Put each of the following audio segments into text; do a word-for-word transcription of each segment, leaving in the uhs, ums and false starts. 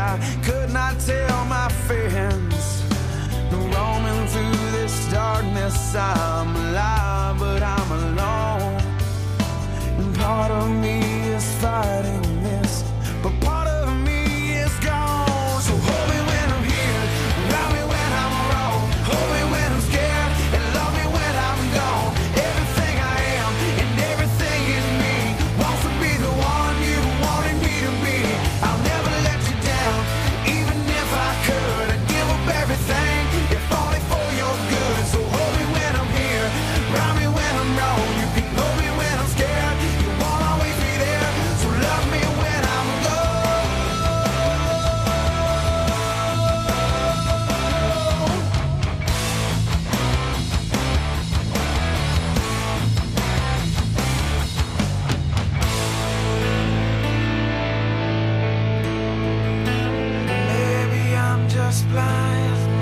I could not tell my friends. Roaming through this darkness, I'm alive, but I'm alone. And part of me is fighting this, but part of me is gone. So hold me when I'm here, round me when I'm wrong, hold me when I'm scared, and love me when I'm gone. Everything I am and everything in me wants to be the one you wanted me to be. I'll never let you down, even if I could. I'd give up everything, if only for your good. So hold me when I'm here, round me when I'm wrong. You can hold me when I'm scared, you won't always be there. So love me when I'm gone. Maybe I'm just blind.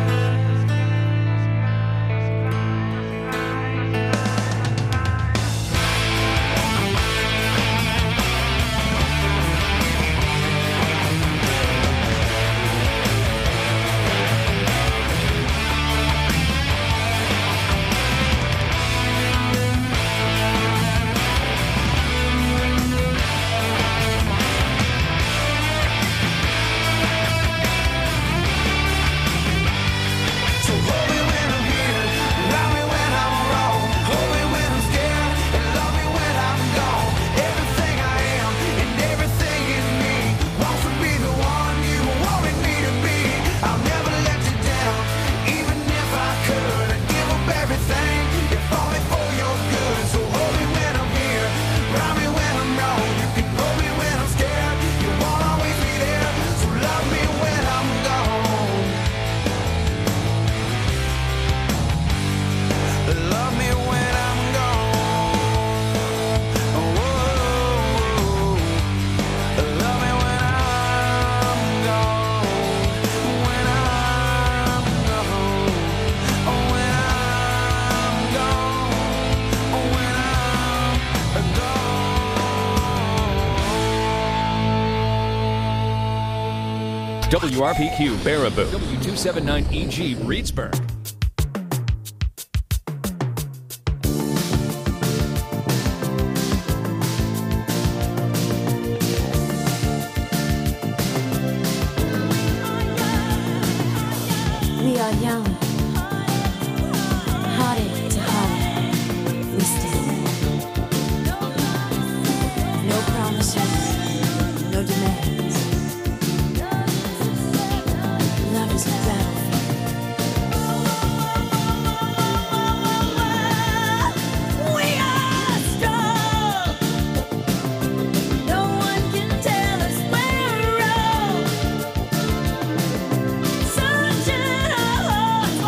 So hold me when I'm here, round me when I'm wrong, hold me when I'm scared, and love me when I'm gone. Everything I am and everything in me wants to be the one you wanted me to be. I'll never let you down, even if I could. I'd give up everything, if only for your good. So hold me when I'm here, round me when I'm wrong. You can hold me when I'm scared, you won't always be there. So love me when I'm gone. Love me when I'm gone. Whoa. Love me when I'm gone. When I'm gone. When I'm gone. When I'm gone. W R P Q Baraboo, W two seventy-nine E G Reedsburg. We are young, hearted to heart. We stand. No promises, no demands. Love is a battlefield. We are strong. No one can tell us we're wrong. Sunshine our hearts.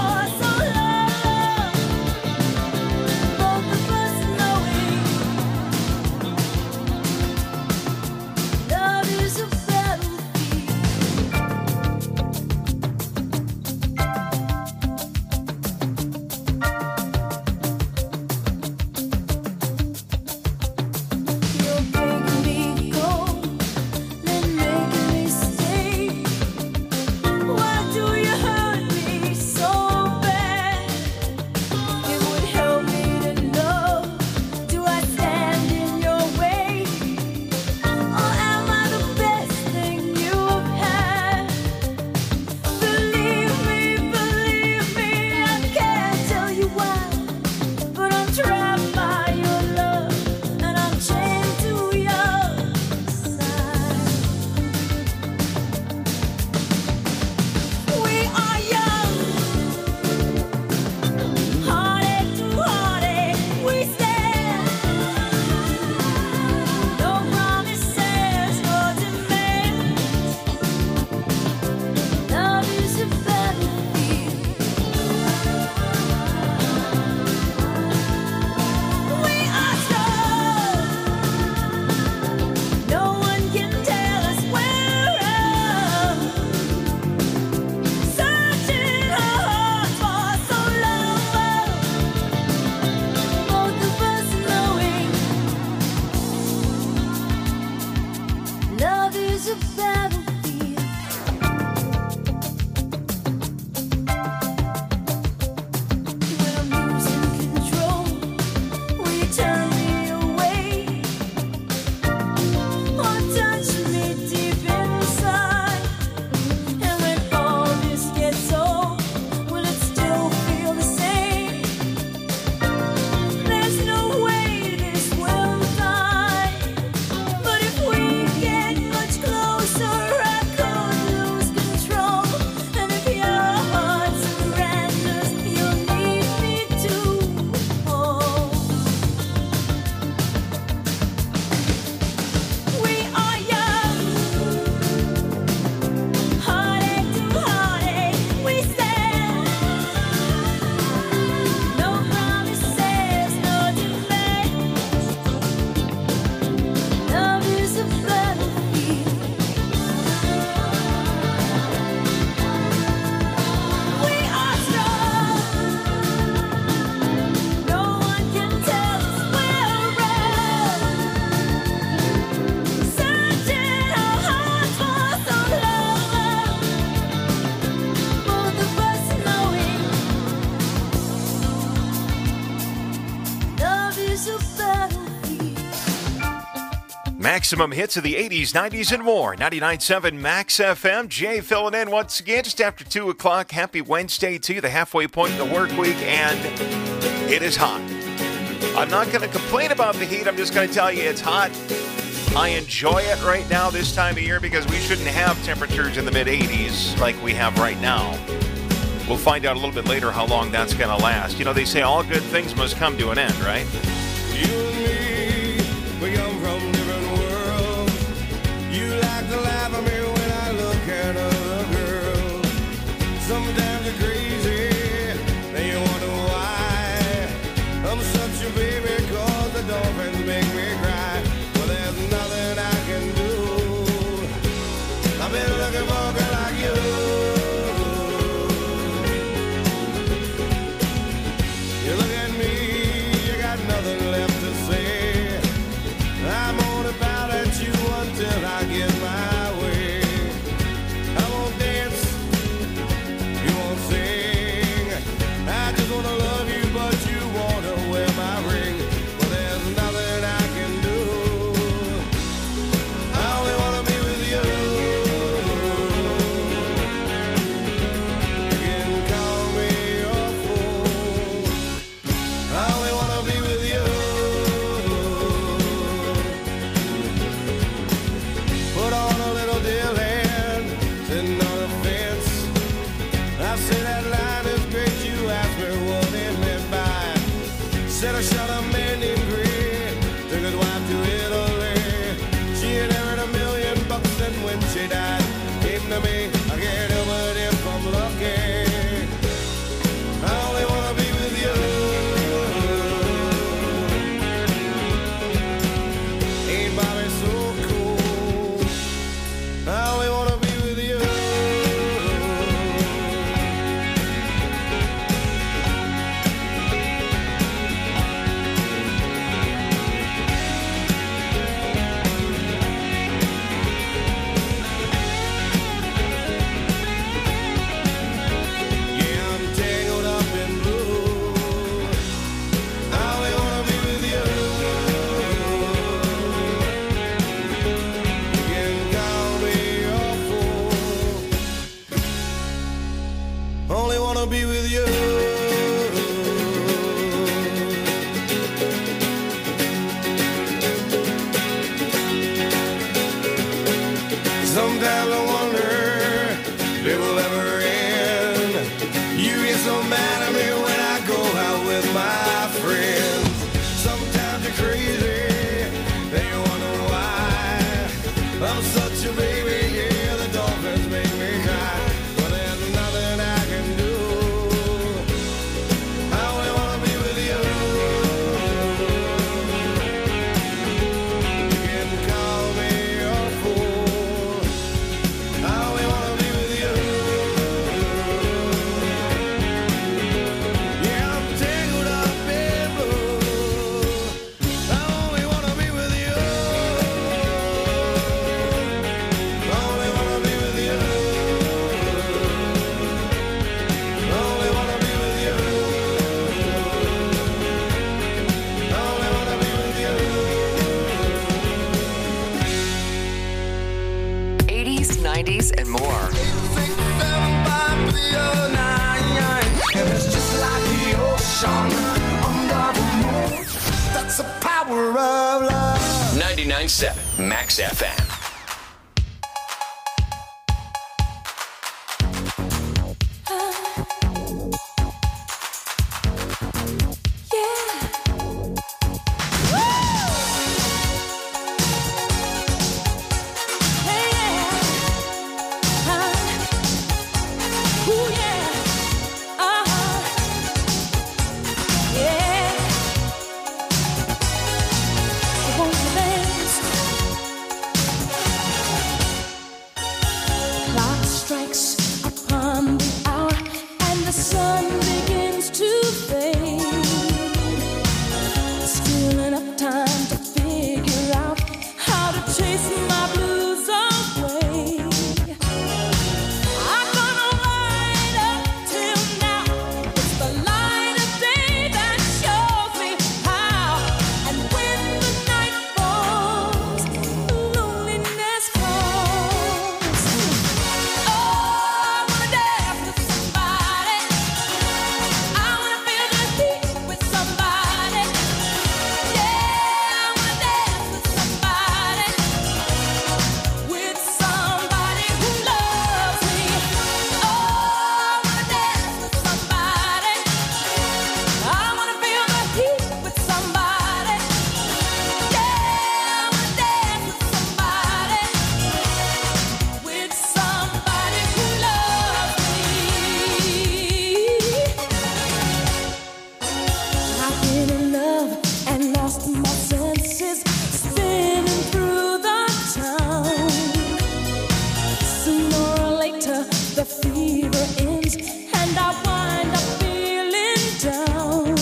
Maximum hits of the eighties, nineties, and more. ninety-nine point seven Max F M. Jay filling in once again just after two o'clock. Happy Wednesday to you, the halfway point in the work week, and it is hot. I'm not going to complain about the heat. I'm just going to tell you it's hot. I enjoy it right now this time of year because we shouldn't have temperatures in the mid-eighties like we have right now. We'll find out a little bit later how long that's going to last. You know, they say all good things must come to an end, right? You and me, we come from different worlds. You like to laugh at me when I look at other girls. Sometimes you're crazy, then you wonder why. I'm such a baby cause the dolphins make me cry. Well, there's nothing I can do. I've been looking for a girl like you. You look at me, you got nothing left to say. I'm on about at you until I get my way. I won't dance, you won't sing. I just wanna love you, but you wanna wear my ring. Well, there's nothing I can do. I only wanna be with you. You can call me your fool. I only wanna be with you. Put on a little deal hand, sitting on a fence. I say that line is great, you asked me what it meant by. Said I shot a man named Green, took his wife to Italy. She inherited a million bucks and when she died, came to me, I can't help it if I'm lucky. I only wanna be with you. Ain't Bobby so cool? I only wanna be with you. Yeah, I'm tangled up in blue. I only wanna be with you. You can call me your fool. Only wanna be with you. Sometimes I wonder if it will ever end. You get so mad at me when I go out with my friends. Sometimes you're crazy, then you wonder why. I'm such a baby, yeah, the dolphins make me cry. But there's nothing I can do. I only wanna be with you. You can call me your fool. I only wanna be with you. Yeah, I'm tangled up in blue. I only wanna be with you. I only wanna be with you. I only wanna be with you. I only wanna be with you. eighties, nineties, and more. It's just like the ocean under the moon. That's the power of love. ninety-nine point seven Max F M. Strikes upon the hour and the sun begins to fade. Still enough time to figure out how to chase my blues away. I'm gonna ride up till now. It's the light of day that shows me how. And when the night falls, the fever ends and I wind up feeling down.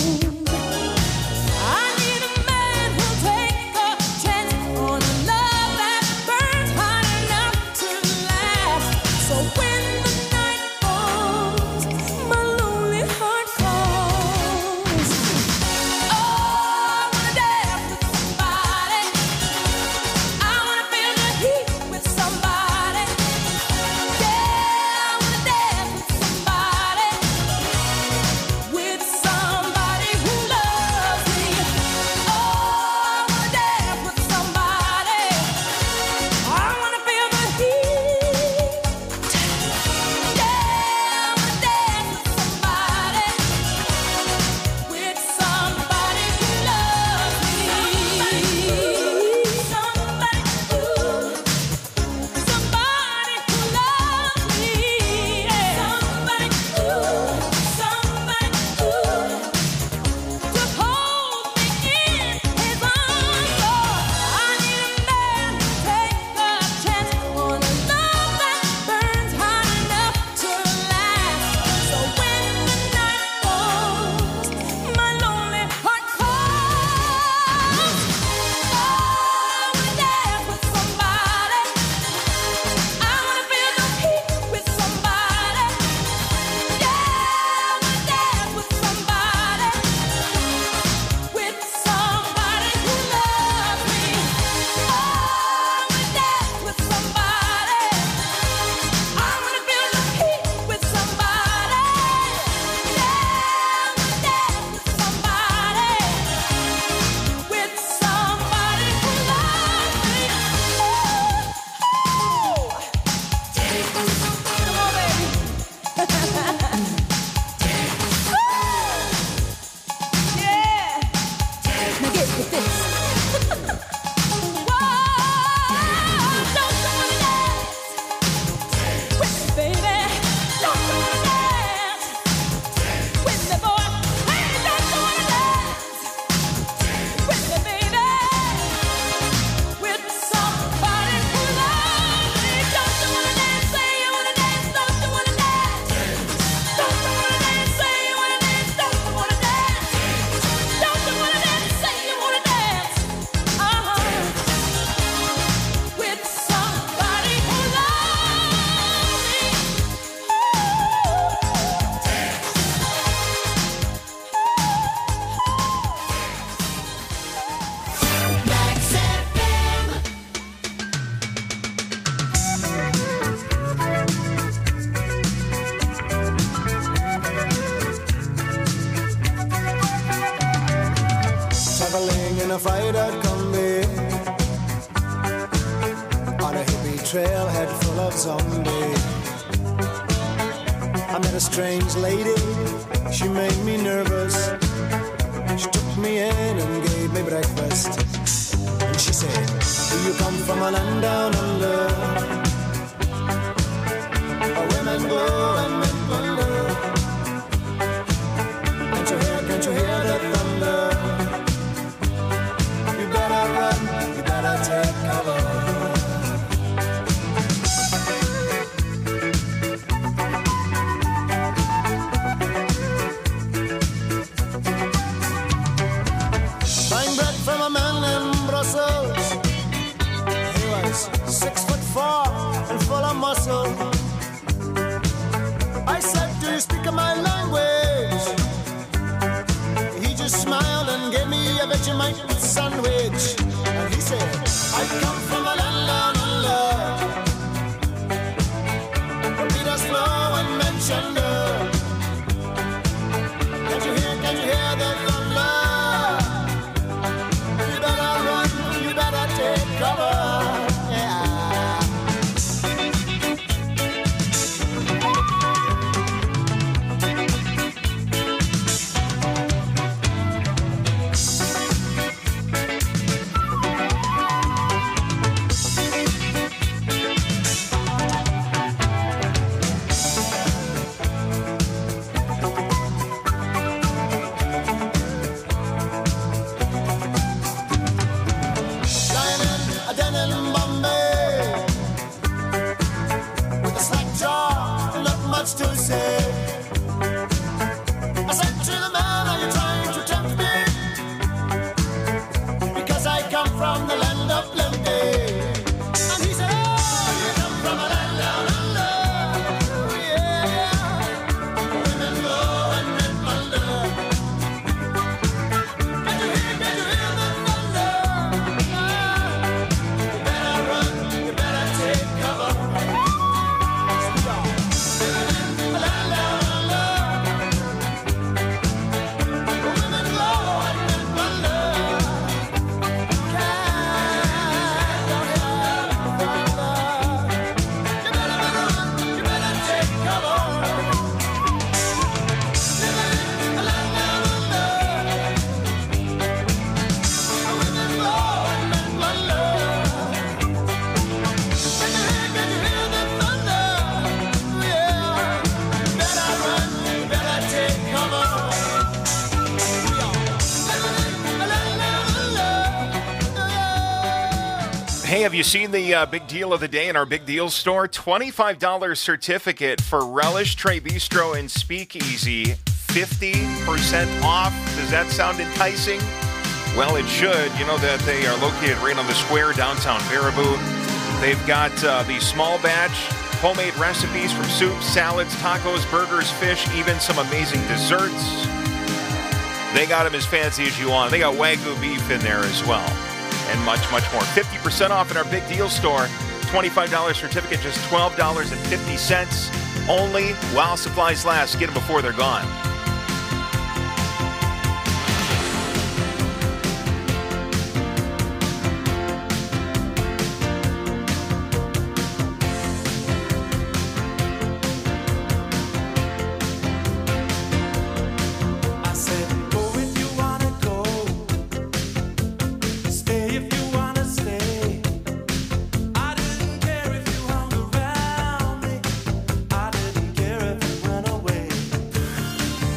I need a man who'll take a chance on a love that burns hot enough to last. So when the night falls, my lonely heart calls. Oh, I wanna dance with somebody. I wanna feel the heat with somebody. Yeah, I wanna dance with somebody. With somebody who loves me. Oh, I wanna dance with somebody. I wanna feel the heat. Yeah, I wanna dance with somebody. With somebody who loves me. Somebody who, somebody who loves me. Somebody who, somebody who, to hold me in his arms. Oh, I need a man to take a chance on a love that burns hot enough to last. So when the night falls, my lonely heart calls. Oh, I wanna dance with somebody. I wanna feel the heat with somebody. Yeah, I wanna dance with somebody. With somebody who loves me. Oh, I wanna dance with somebody. I wanna feel the heat with somebody. Yeah, I wanna dance with somebody. With somebody who loves me. Oh, come on, baby. Yeah. Now get with this. Whoa, don't you wanna dance with me, baby? Don't you wanna dance with me, boy? Hey, don't you wanna dance with me, baby? With somebody who loves me. Don't you wanna dance? Say you wanna dance. Don't you wanna dance? Don't you wanna dance? Say you wanna dance. Don't you wanna dance? Don't you wanna dance? Say you wanna dance. Uh-huh. With somebody who loves me. Max F M. Traveling in a freighter combi on a hippie trailhead full of zombies. I met a strange lady, she made me nervous. She took me in and gave me breakfast. And she said, do you come from a land down under? Where women go and men wonder. Can't you hear, can't you hear the thunder? You better run, you better take cover. Buying bread from a man in Brussels. He was six foot four and full of muscle. I said, do you speak my language? He just smiled and gave me a Vegemite sandwich. And he said, I come from a land down under. Peter's flow and Manchester. Can't you hear, can't you hear the thunder? You better run, you better take cover. Yeah. much to say. I said to the man, are you trying to tempt me? Because I come from the land of plenty. And he said, oh, you come from a land down under. Yeah, women go and men wonder. Can you hear, can you hear the thunder? Ah, you better run, you better take cover. Hey, have you seen the uh, big deal of the day in our Big Deal store? twenty-five dollars certificate for Relish, Trey Bistro, and Speakeasy. fifty percent off. Does that sound enticing? Well, it should. You know that they are located right on the square downtown Baraboo. They've got uh, the small batch homemade recipes from soups, salads, tacos, burgers, fish, even some amazing desserts. They got them as fancy as you want. They got Wagyu beef in there as well. And much, much more. fifty percent off in our Big Deal store. twenty-five dollars certificate, just twelve dollars and fifty cents. Only while supplies last. Get them before they're gone. I said, go if you wanna go. Stay if you wanna stay. I didn't care if you hung around me. I didn't care if you went away.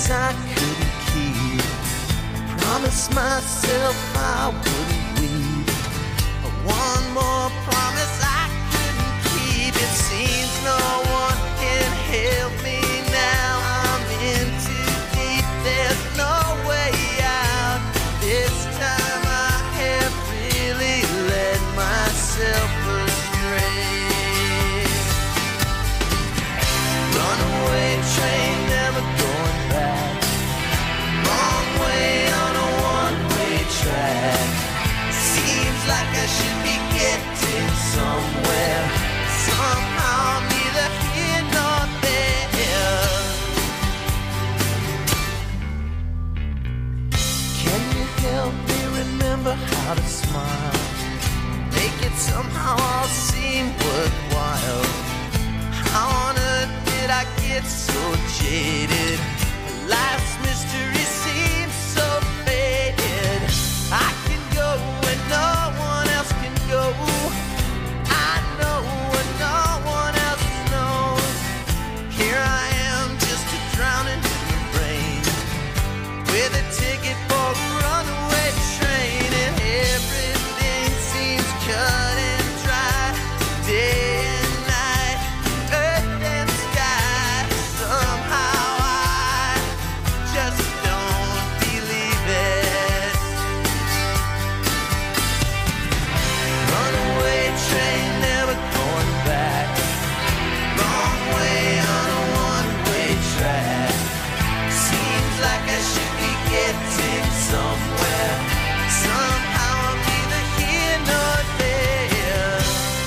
I couldn't keep. Promised myself I wouldn't weep. But one more promise I couldn't keep. It seems no one can help me now. I'm in too deep, there's no way out. This time I have really led myself astray. Runaway train, never going back. Wrong way on a one-way track. Seems like I should be getting somewhere. Somehow neither here nor there. Can you help me remember how to smile? Make it somehow all seem worthwhile. How on earth did I get so jaded? Life's mystery seems so faded. I can go where no one else can go. I know what no one else knows. Here I am, just a drowning in the rain, with a ticket for a runaway train, and everything seems cut and dry. Day and night, earth and sky. Somehow I just don't believe it. Runaway train, never going back. Wrong way on a one-way track. Seems like I should be getting somewhere. Somehow I'm neither here nor there.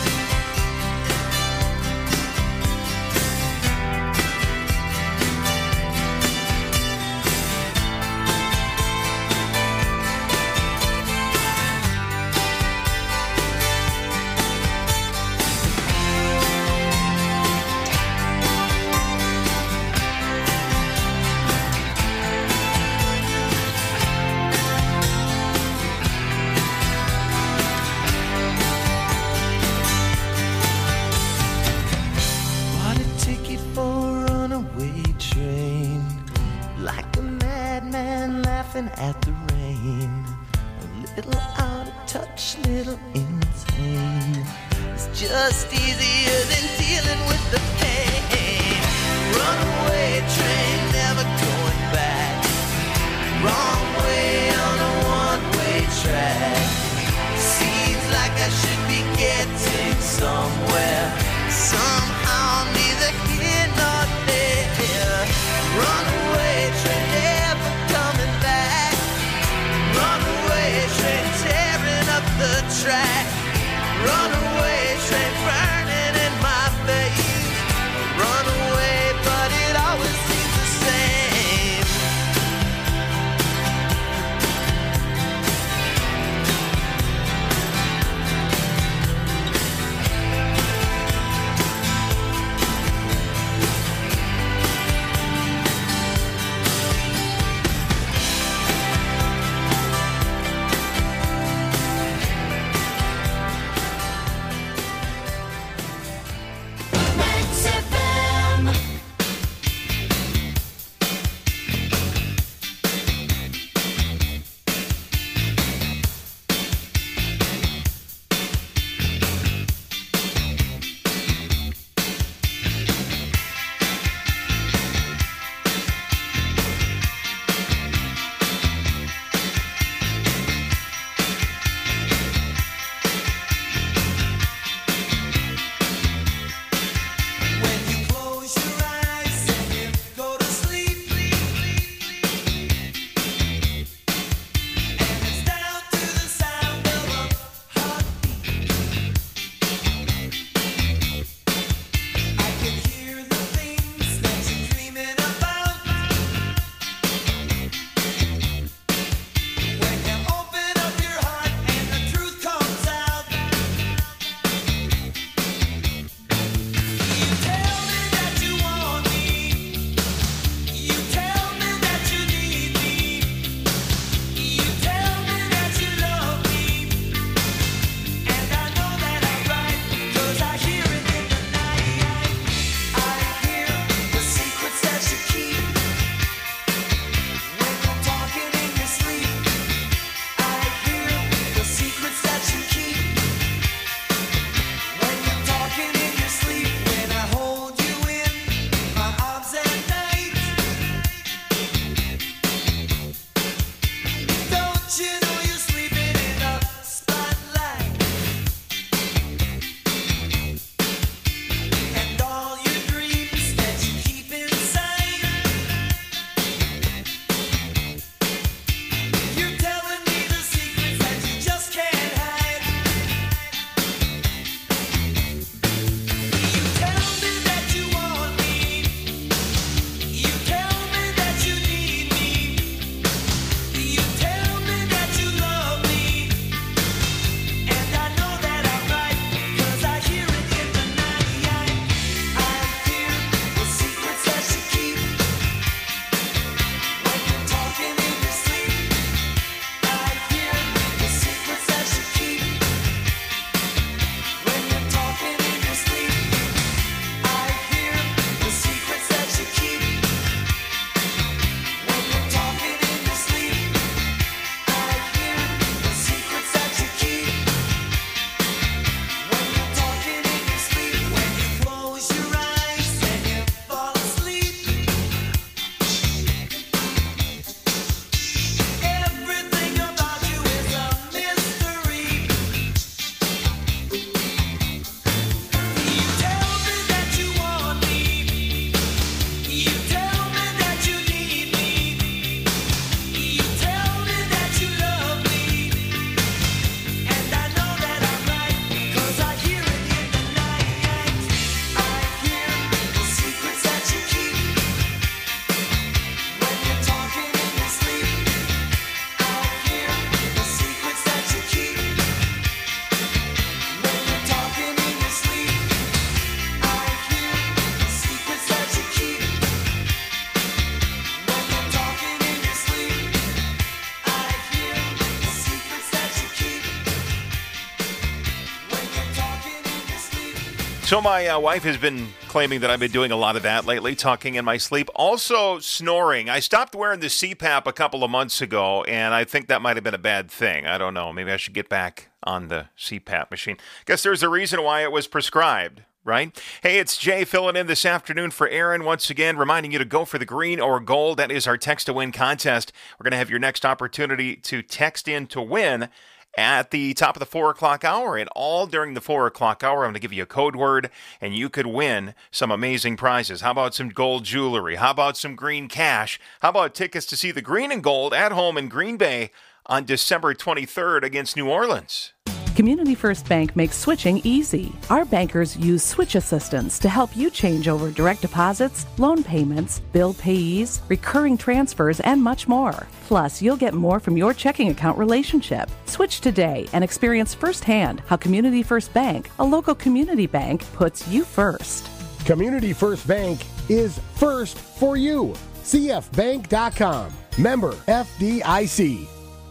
Bought a ticket for a runaway train, like a madman laughing at the rain. A little out of touch, little insane. It's just easier than dealing with the pain. Runaway train, never going back. Wrong way on a one-way track. Seems like I should be getting somewhere. Somehow neither here nor there. Runaway train, never coming back. Runaway train, tearing up the track. Runaway train, burning in my face. Runaway, but it always seems the So my uh, wife has been claiming that I've been doing a lot of that lately, talking in my sleep. Also snoring. I stopped wearing the C PAP a couple of months ago, and I think that might have been a bad thing. I don't know. Maybe I should get back on the C PAP machine. Guess there's a reason why it was prescribed, right? Hey, it's Jay filling in this afternoon for Aaron once again, reminding you to go for the green or gold. That is our Text to Win contest. We're going to have your next opportunity to text in to win at the top of the four o'clock hour, and all during the four o'clock hour, I'm going to give you a code word, and you could win some amazing prizes. How about some gold jewelry? How about some green cash? How about tickets to see the green and gold at home in Green Bay on December twenty-third against New Orleans? Community First Bank makes switching easy. Our bankers use switch assistance to help you change over direct deposits, loan payments, bill payees, recurring transfers, and much more. Plus, you'll get more from your checking account relationship. Switch today and experience firsthand how Community First Bank, a local community bank, puts you first. Community First Bank is first for you. C F bank dot com. Member F D I C.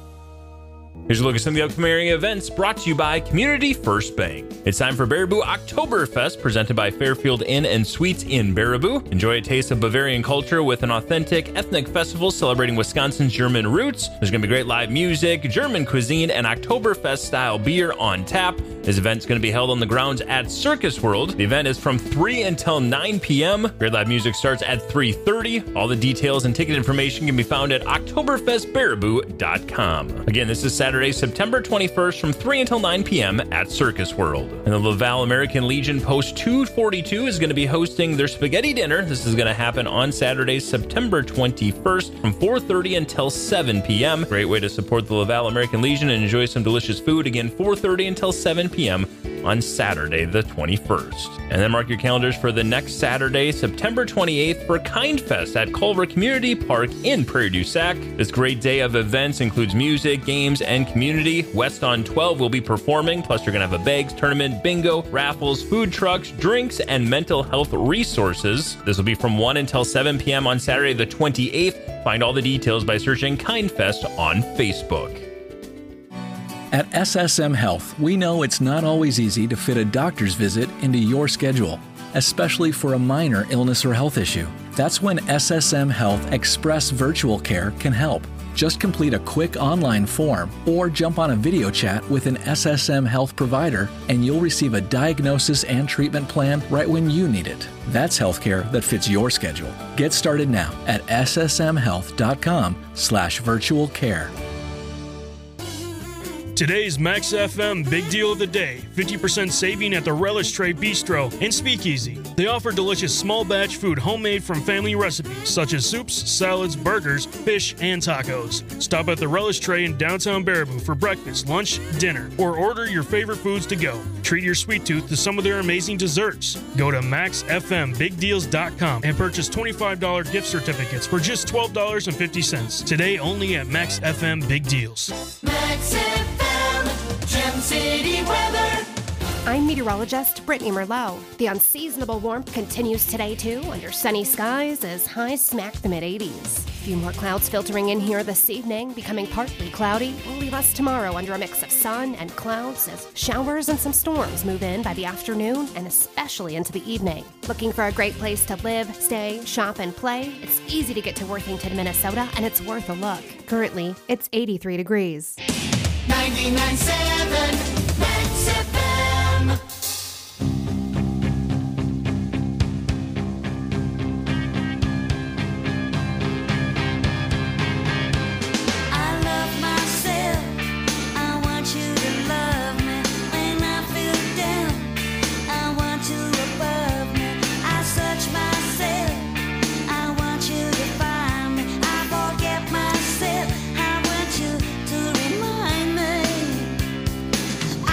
Here's a look at some of the upcoming events brought to you by Community First Bank. It's time for Baraboo Oktoberfest, presented by Fairfield Inn and Suites in Baraboo. Enjoy a taste of Bavarian culture with an authentic ethnic festival celebrating Wisconsin's German roots. There's going to be great live music, German cuisine, and Oktoberfest-style beer on tap. This event's going to be held on the grounds at Circus World. The event is from three until nine p.m. Great live music starts at three thirty. All the details and ticket information can be found at oktoberfest baraboo dot com. Again, this is Saturday, September twenty-first from three until nine p.m. at Circus World. And the Laval American Legion Post two forty-two is going to be hosting their spaghetti dinner. This is going to happen on Saturday, September twenty-first from four thirty until seven p.m. Great way to support the Laval American Legion and enjoy some delicious food. Again, four thirty until seven p.m. on Saturday the twenty-first. And then mark your calendars for the next Saturday, September twenty-eighth for Kind Fest at Culver Community Park in Prairie du Sac. This great day of events includes music, games, and community. West on twelve will be performing, plus you're going to have a bags tournament, bingo, raffles, food trucks, drinks, and mental health resources. This will be from one until seven p.m. on Saturday the twenty-eighth. Find all the details by searching Kind Fest on Facebook. At S S M Health, we know it's not always easy to fit a doctor's visit into your schedule, especially for a minor illness or health issue. That's when S S M Health Express Virtual Care can help. Just complete a quick online form or jump on a video chat with an S S M Health provider and you'll receive a diagnosis and treatment plan right when you need it. That's healthcare that fits your schedule. Get started now at s s m health dot com slash virtual care. Today's Max F M Big Deal of the Day, fifty percent saving at the Relish Tray Bistro and Speakeasy. They offer delicious small batch food homemade from family recipes, such as soups, salads, burgers, fish, and tacos. Stop at the Relish Tray in downtown Baraboo for breakfast, lunch, dinner, or order your favorite foods to go. Treat your sweet tooth to some of their amazing desserts. Go to max f m big deals dot com and purchase twenty-five dollars gift certificates for just twelve dollars and fifty cents. Today only at Max F M Big Deals. Max F M, Gem City weather. I'm meteorologist Brittany Merlot. The unseasonable warmth continues today, too, under sunny skies as highs smack the mid-eighties. A few more clouds filtering in here this evening, becoming partly cloudy. Will leave us tomorrow under a mix of sun and clouds as showers and some storms move in by the afternoon and especially into the evening. Looking for a great place to live, stay, shop, and play? It's easy to get to Worthington, Minnesota, and it's worth a look. Currently, it's eighty-three degrees. ninety-nine point seven Max F M. I love myself. I want you to love me when I feel down. I want you above me. I search myself. I want you to find me. I forget myself. I want you to remind me.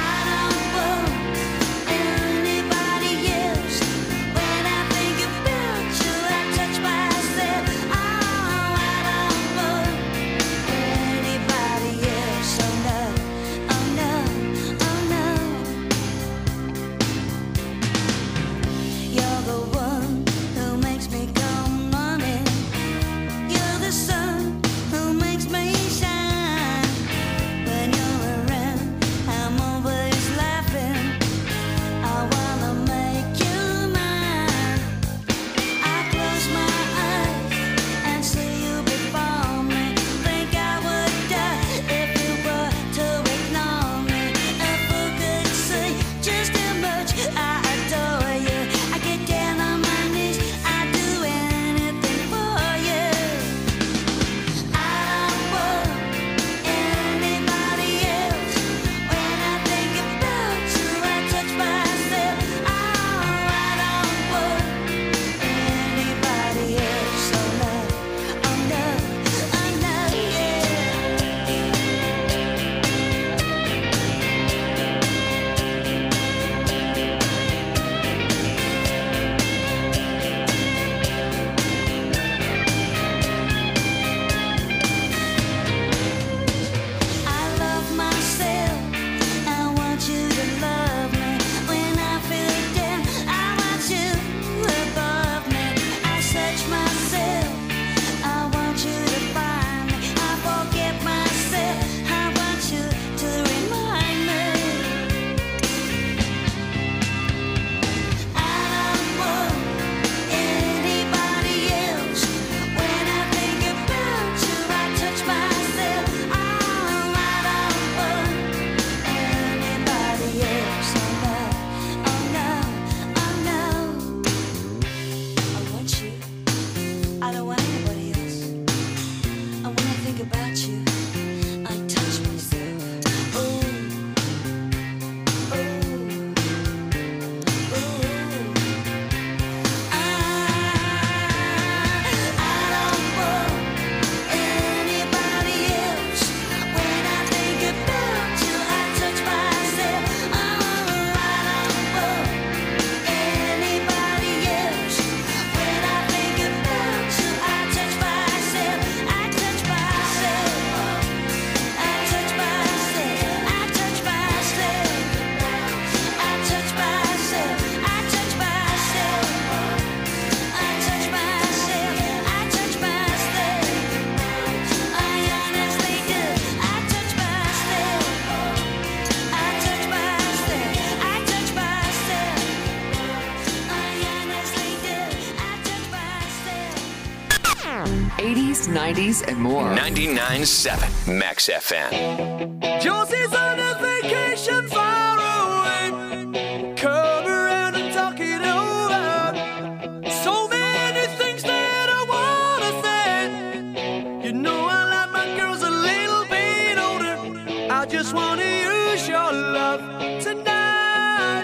nineties, and more. ninety-nine point seven Max F M. Josie's on a vacation far away. Come around and talk it over. So many things that I wanna say. You know I like my girls a little bit older. I just wanna use your love tonight.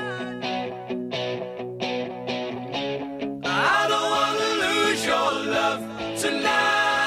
I don't wanna lose your love tonight.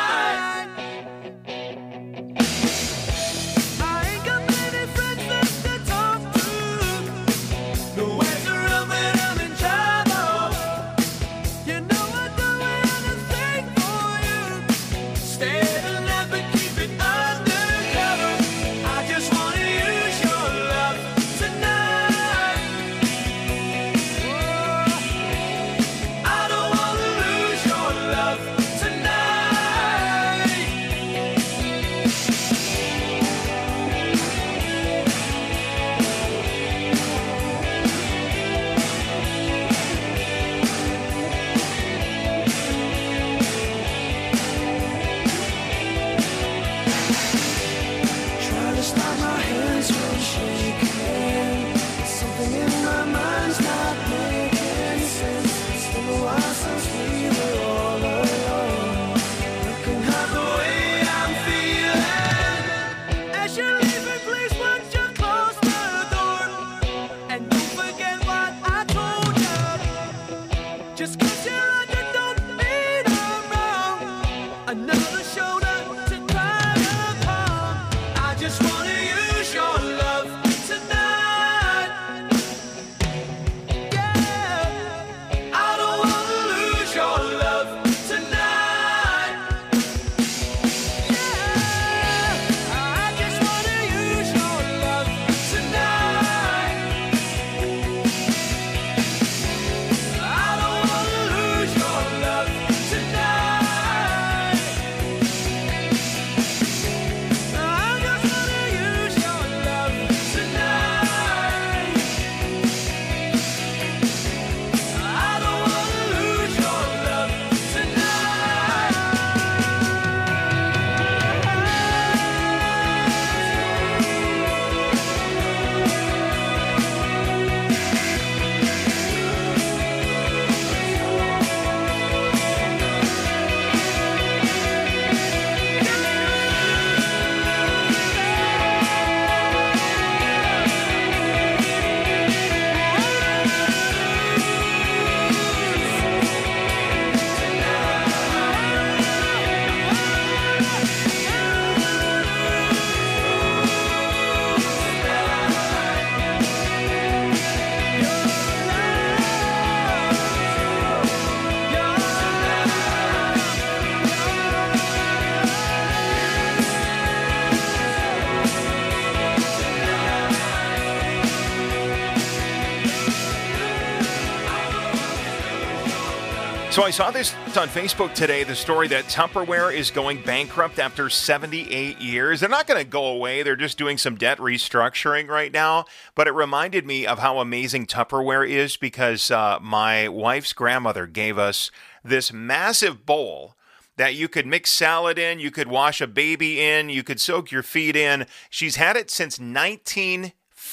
So I saw this on Facebook today, the story that Tupperware is going bankrupt after seventy-eight years. They're not going to go away. They're just doing some debt restructuring right now. But it reminded me of how amazing Tupperware is because uh, my wife's grandmother gave us this massive bowl that you could mix salad in, you could wash a baby in, you could soak your feet in. She's had it since nineteen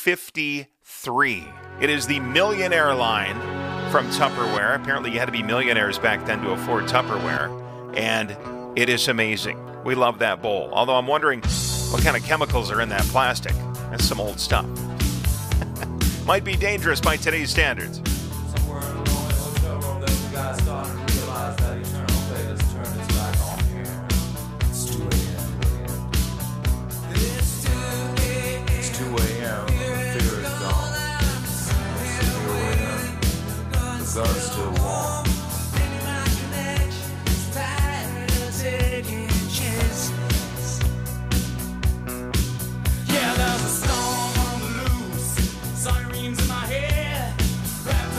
fifty-three. It is the Millionaire line from Tupperware. Apparently you had to be millionaires back then to afford Tupperware, and it is amazing. We love that bowl. Although I'm wondering what kind of chemicals are in that plastic. That's some old stuff. Might be dangerous by today's standards. Somewhere in a lonely hotel room, there's a guy starting to realize that eternal fate has turned its back on here. It's two a.m. It's two a.m. The fear is gone. See your way in. The gun's still warm. Yeah, there's a storm on the loose. Sirens in my head. Wrapped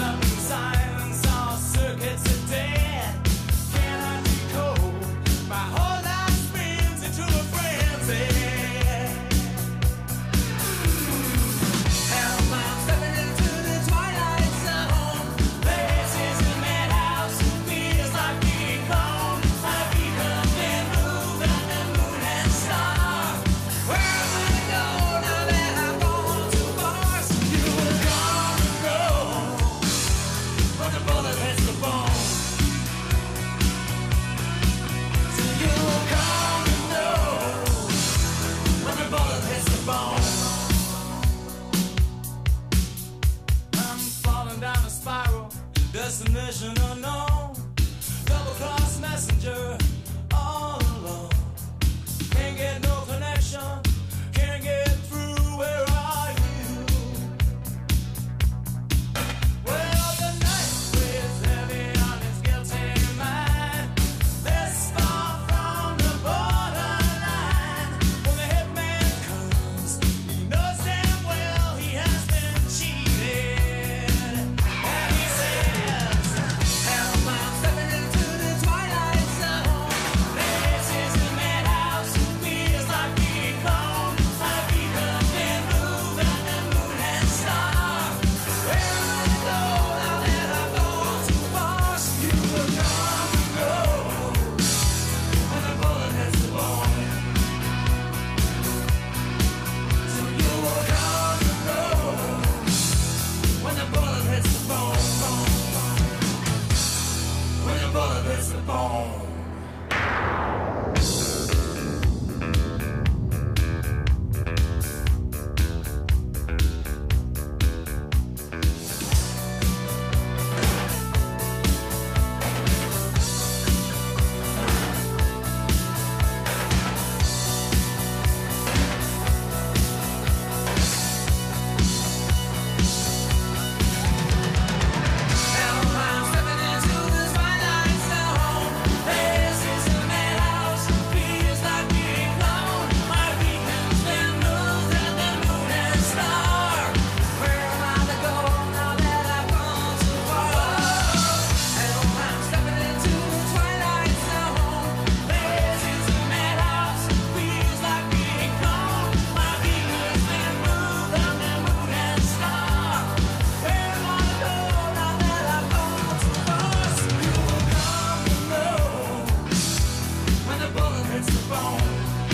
hits the bone.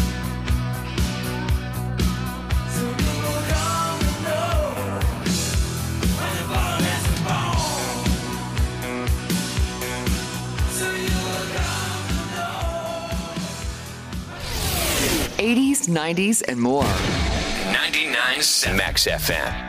So you will come to know when the ball hits the bone. So you will come to know. eighties, nineties, and more. ninety-nine point seven Max F M.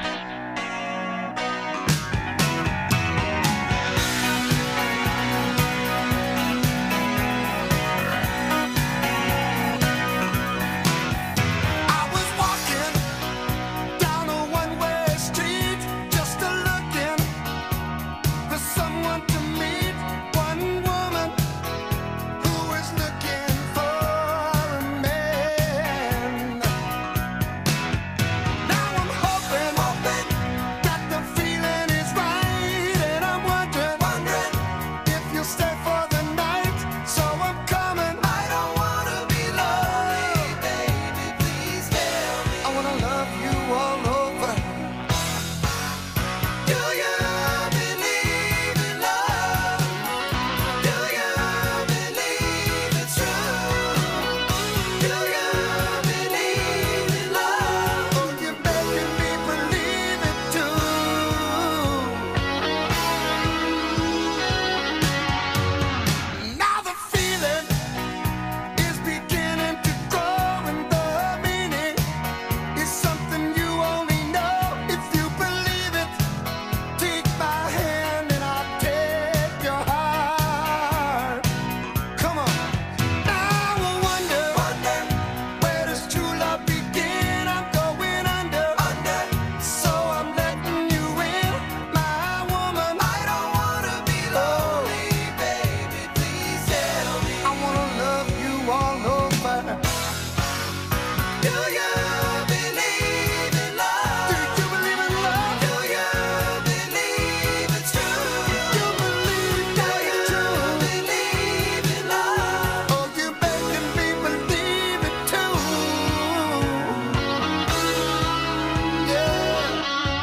I was walking down a one-way street, just a looking for someone to meet. One woman who was looking for a man. Now I'm hoping, hoping that the feeling is right, and I'm wondering, wondering if you'll stay for the night. So I'm coming. I don't wanna be lonely, baby. Please tell me. I wanna love you all over. Do you believe in love? Do you believe it's true? Do you believe in love? Oh, you're making me believe it too. Now the feeling is beginning to grow, and the meaning is something you only know if you believe it. Take my hand and I'll take your heart. Come on. Now I wonder, wonder where does true love begin? I'm going under, under. So I'm letting you in, my woman. I don't wanna be lonely, baby. Please tell me. I wanna love you all over. Do you believe in love? Do you believe in love? Do you believe it's true? Do you believe that it's true? Believe in love? Oh, you're making me believe it too. Yeah.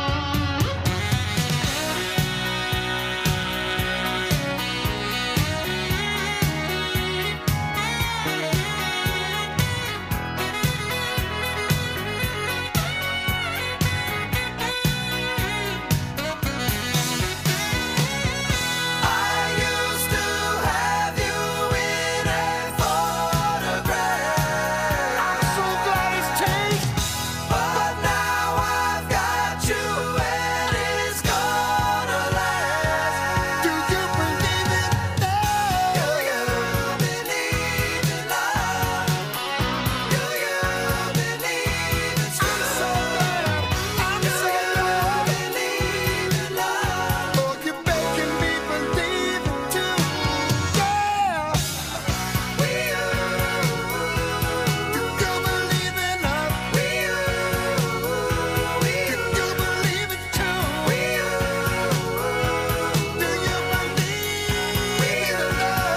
I used to have you in a photograph. I'm so glad it's changed, but now I've got you and it's gonna last. Do you believe it now? Do you believe in love? Do you believe it's true? I'm so glad, I'm so glad. Believe in love. Oh, you're making me believe it too. Yeah. We do you believe in love? We do you believe it too? We do you believe in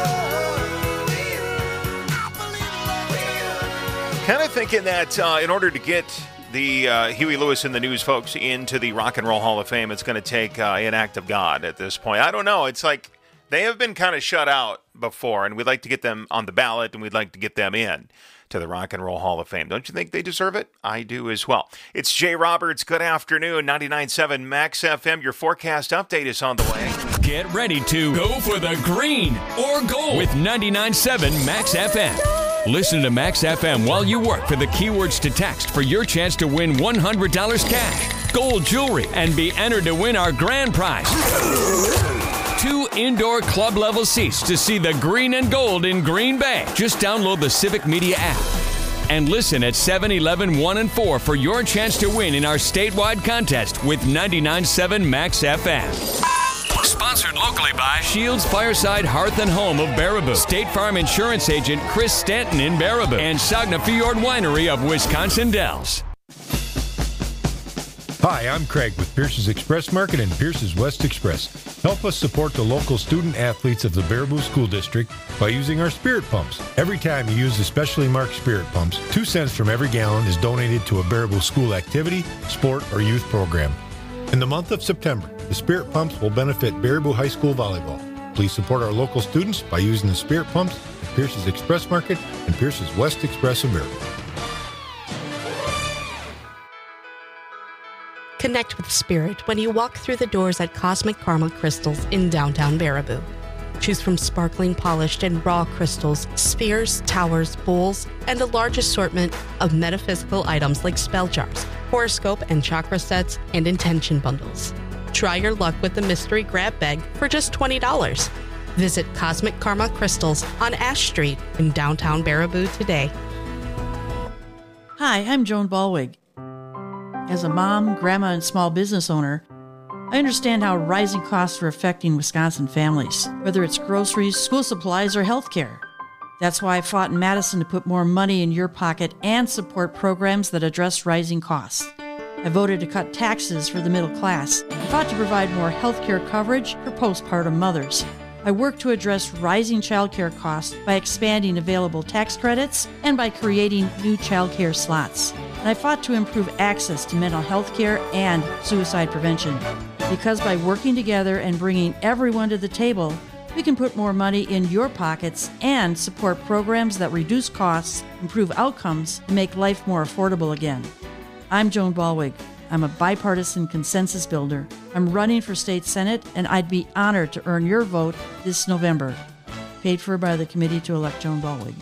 love? I believe in love. Kind of thinking that uh, in order to get the uh, Huey Lewis and the News folks into the Rock and Roll Hall of Fame, it's going to take uh, an act of God at this point. I don't know. It's like they have been kind of shut out before, and we'd like to get them on the ballot, and we'd like to get them in to the Rock and Roll Hall of Fame. Don't you think they deserve it? I do as well. It's Jay Roberts. Good afternoon. ninety-nine point seven Max F M. Your forecast update is on the way. Get ready to go for the green or gold with ninety-nine point seven Max F M. Listen to Max F M while you work for the keywords to text for your chance to win one hundred dollars cash, gold jewelry, and be entered to win our grand prize. Two indoor club level seats to see the green and gold in Green Bay. Just download the Civic Media app and listen at seven eleven one and four for your chance to win in our statewide contest with ninety-nine point seven Max F M. Sponsored locally by Shields Fireside Hearth and Home of Baraboo, State Farm Insurance Agent Chris Stanton in Baraboo, and Sagna Fjord Winery of Wisconsin Dells. Hi, I'm Craig with Pierce's Express Market and Pierce's West Express. Help us support the local student athletes of the Baraboo School District by using our spirit pumps. Every time you use the specially marked spirit pumps, two cents from every gallon is donated to a Baraboo school activity, sport, or youth program. In the month of September, the spirit pumps will benefit Baraboo High School volleyball. Please support our local students by using the spirit pumps Pierce's Express Market and Pierce's West Express of Baraboo. Connect with spirit when you walk through the doors at Cosmic Karma Crystals in downtown Baraboo. Choose from sparkling, polished, and raw crystals, spheres, towers, bowls, and a large assortment of metaphysical items like spell jars, horoscope and chakra sets, and intention bundles. Try your luck with the mystery grab bag for just twenty dollars. Visit Cosmic Karma Crystals on Ash Street in downtown Baraboo today. Hi, I'm Joan Ballwig. As a mom, grandma, and small business owner, I understand how rising costs are affecting Wisconsin families, whether it's groceries, school supplies, or healthcare. That's why I fought in Madison to put more money in your pocket and support programs that address rising costs. I voted to cut taxes for the middle class. I fought to provide more healthcare coverage for postpartum mothers. I worked to address rising childcare costs by expanding available tax credits and by creating new childcare slots. And I fought to improve access to mental health care and suicide prevention. Because by working together and bringing everyone to the table, we can put more money in your pockets and support programs that reduce costs, improve outcomes, and make life more affordable again. I'm Joan Ballwig. I'm a bipartisan consensus builder. I'm running for state senate, and I'd be honored to earn your vote this November. Paid for by the committee to elect Joan Ballwig.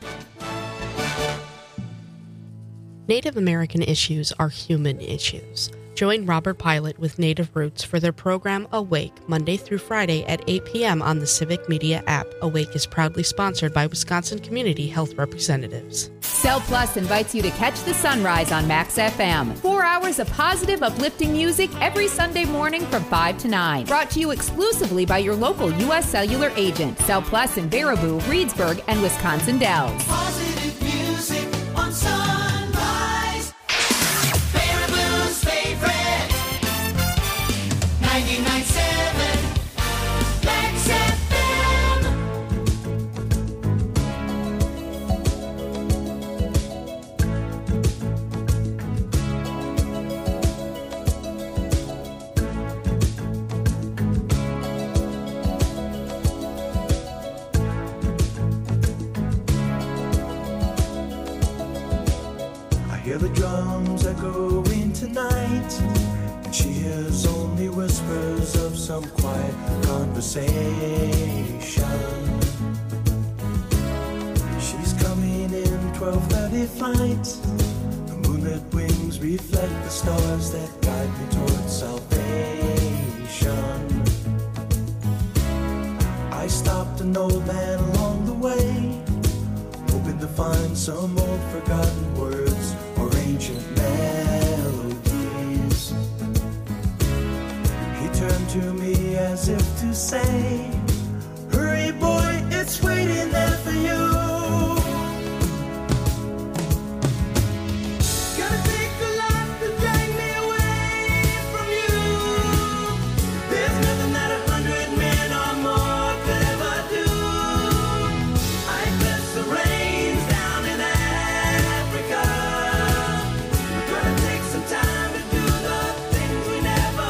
Native American issues are human issues. Join Robert Pilot with Native Roots for their program Awake, Monday through Friday at eight p.m. on the Civic Media app. Awake is proudly sponsored by Wisconsin Community Health Representatives. Cell Plus invites you to catch the sunrise on Max F M. Four hours of positive, uplifting music every Sunday morning from five to nine. Brought to you exclusively by your local U S Cellular agent. Cell Plus in Baraboo, Reedsburg, and Wisconsin Dells. Positive music on Sunrise. Baraboo's favorite. ninety-nine point seven Max F M. I hear the drums echoing tonight, and she hears only whispers of some quiet conversation. She's coming in twelve thirty flight. The moonlit wings reflect the stars that guide me towards salvation. I stopped an old man along the way, hoping to find some old forgotten words or ancient melodies. He turned to me as if to say, hurry boy, it's waiting there for you. Gotta take a lot to drag me away from you. There's nothing that a hundred men or more could ever do. I bless the rains down in Africa. We're gonna take some time to do the things we never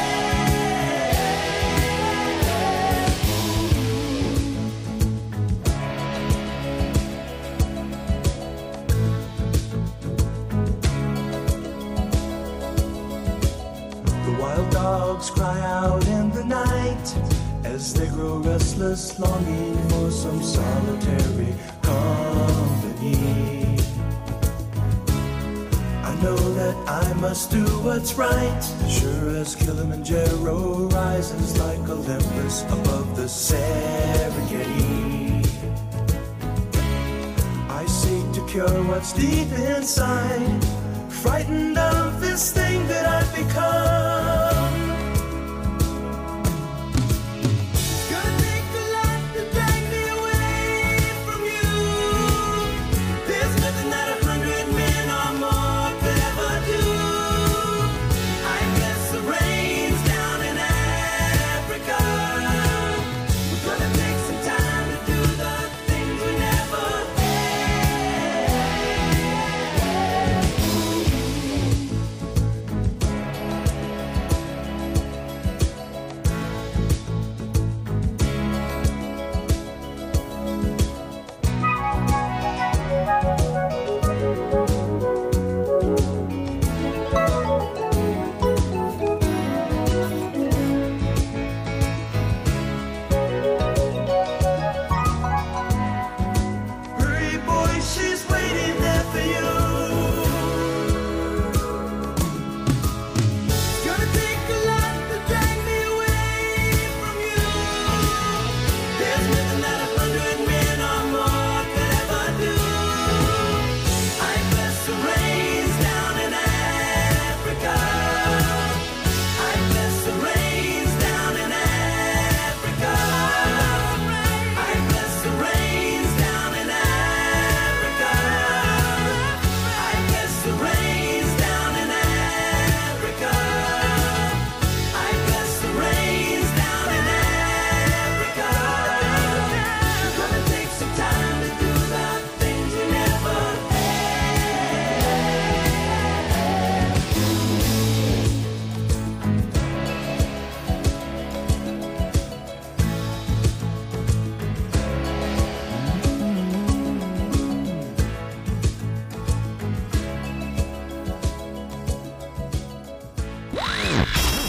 The wild dogs cry out in the night as they grow restless, longing for some solitary company. I know that I must do what's right, sure as Kilimanjaro rises like Olympus above the Serengeti. I seek to cure what's deep inside, frightened of this thing that I've become. Gonna take a lot to drag me away from you. There's nothing that a hundred men or more could ever do. I bless the rains down in Africa. We're gonna take some time to do the things we never had.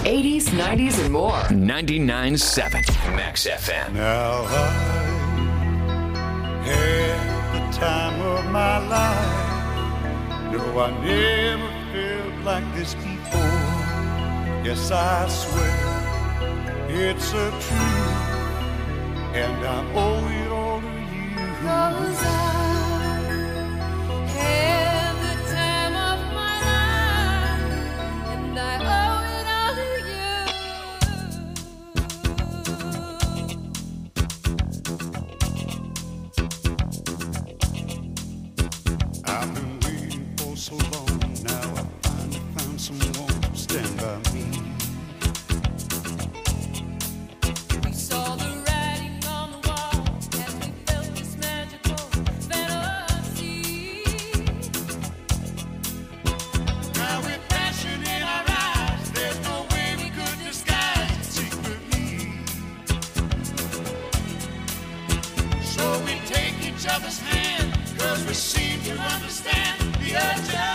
eighties, nineties, and more. ninety-nine point seven Max F M. Now I had the time of my life. No, I never felt like this before. Yes, I swear it's a truth, and I owe it all to you. 'Cause I had the time of my life, and I owe it all to I've been waiting for so long. Now I finally found someone to stand by me. We saw the writing on the wall as we felt this magical fantasy. Now with passion in our eyes, there's no way we could disguise it secretly. So we take each other's hand, 'cause we seem to understand the urge.